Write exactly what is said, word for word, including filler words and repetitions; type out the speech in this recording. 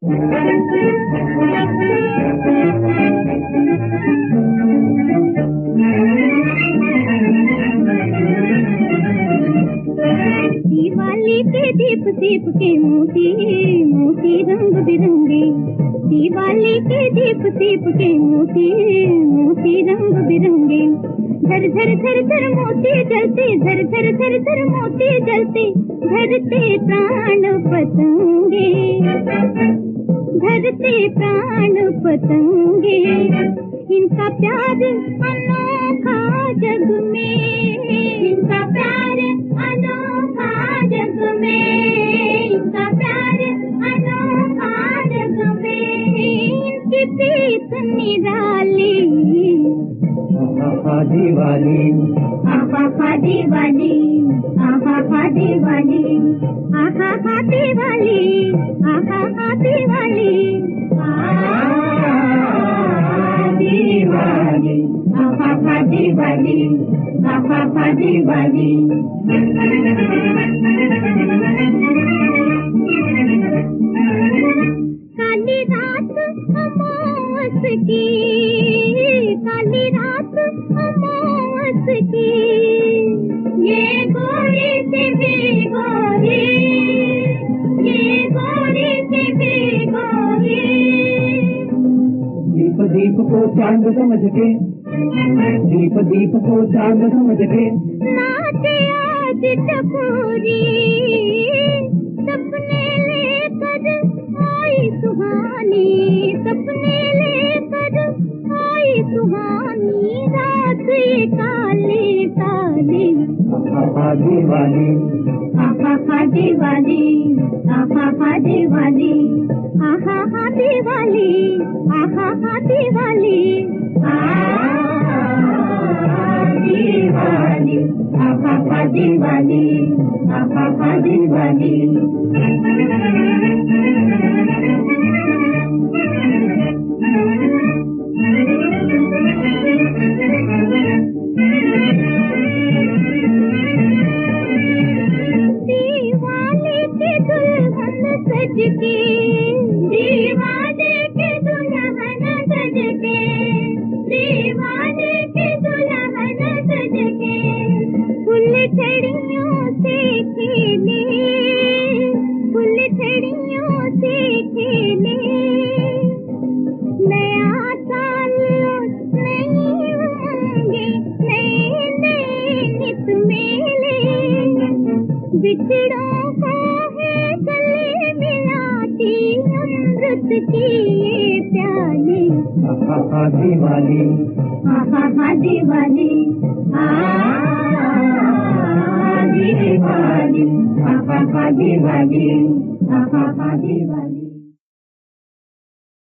दिवाली के दीप दीप के मोती मोती रंग बिरंगे, दिवाली के दीप दीप के मोती मोती रंग बिरंगे। झर झर झर झर मोती जलते, झर झर झर झर मोती जलते, धरते प्राण पतंगे, धरते प्राण पतंगे। इनका प्यार अनोखा जग में, इनका प्यार अनोखा जग में, इनका प्यार अनोखा जग में। इनकी प्रीत निराली, आहा दिवाली, आहा दिवाली, आहा दिवाली, आहा दिवाली, आहा दिवाली, दिवाली, आहा दिवाली, आहा दिवाली। काली रात अमावस की, काली रात अमावस की, ये गोरी से भी गोरी, ये गोरी से भी गोरी। दीप दीप को चांद समझ के, दीप दीप को चांद समझ के, नाचे आज टपोरी, सपने लेकर आई सुहानी, सपने लेकर आई सुहानी। रात ये काली काली, आहा दिवाली, आहा दिवाली, आहा दिवाली, आहा दिवाली, आहा दिवाली, दिवाली, आहा दिवाली, आहा दिवाली। दीवाली के दुल्हन सज के, दीवाली के दुल्हन सज के, दीवाली के दुल्हन सज के। फूल छड़ियों से खेले, फूल छड़ियों से खेले। नया साल नई उमंगे, नए नए नित मेले। बिछड़ों को है गले मिलाती अमृत की ये प्याली। आहा दिवाली, आहा दिवाली, आहा दिवाली, आहा दिवाली, आहा दिवाली।